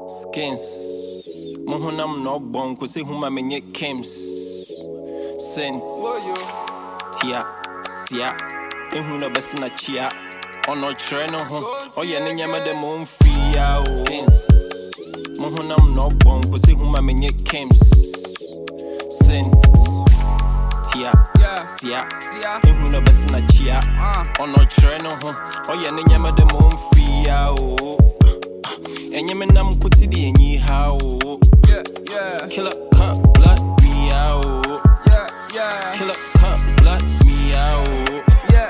Skins Muhunam no bon kusi huma menye Kims Sent Tia Sia Ehuna besina chia Ono treno ho Oye ne nyama de mo mfia Skins Muhunam no bon kusi huma menye Kims Sent Tia Sia Ehuna besina chia Ono treno ho Oye ne nyama de mo mfia Enye me nam kuti di enyi ha Killer cut blood me out Killer cut blood me out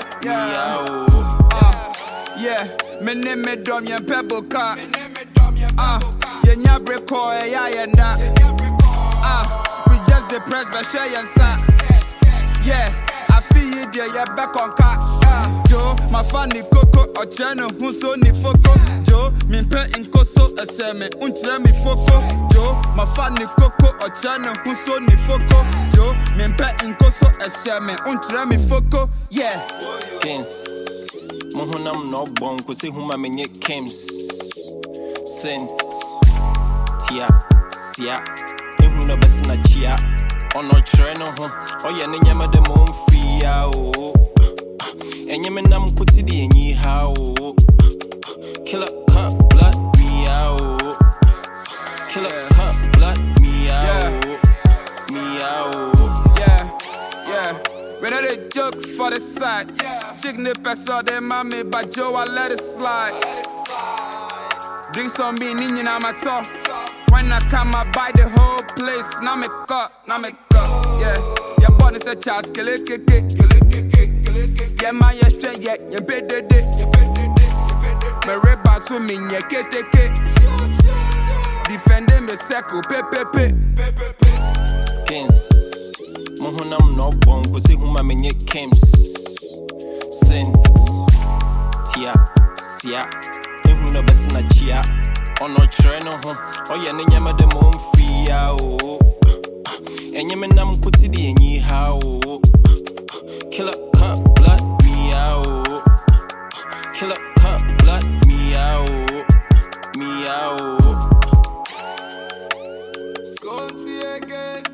Me name me dom yen pebble car Ye nya breko e ya yenda We just the press but share yen san I feel you there, you back on car Joe, my funny coco, or channel, who's so ni foco Joe, min pen in coso, a seme, untre mi foco Joe, my funny coco, or channel, who's so ni foco Joe, min pen in coso, a seme, untre mi foco Skins Muhunam no bon kusi huma menye Kims Sent Tia Sia Ehuna besina chia Ono treno ho Oye ne nyama de mo mfia Enye me nam kuti di enyi ha Killer cut blood me out Killer cut blood me out When I did joke for the side Chick nip I saw them mommy but Joe I let it slide Drinks on me ninja na my top When I come I buy the whole place Now me cut Your body say chas kill it Yeah man you straight you better it Me reba so me nye kete Defending me circle pe Skins Muhunam no bon kusi huma menye Kims Sent Tia Sia Ehuna besina chia Ono treno ho Oye ne nyama de mo mfia Enye me nam kuti di enyi ha Killer cut blood me out Killer cut blood me out Scotty again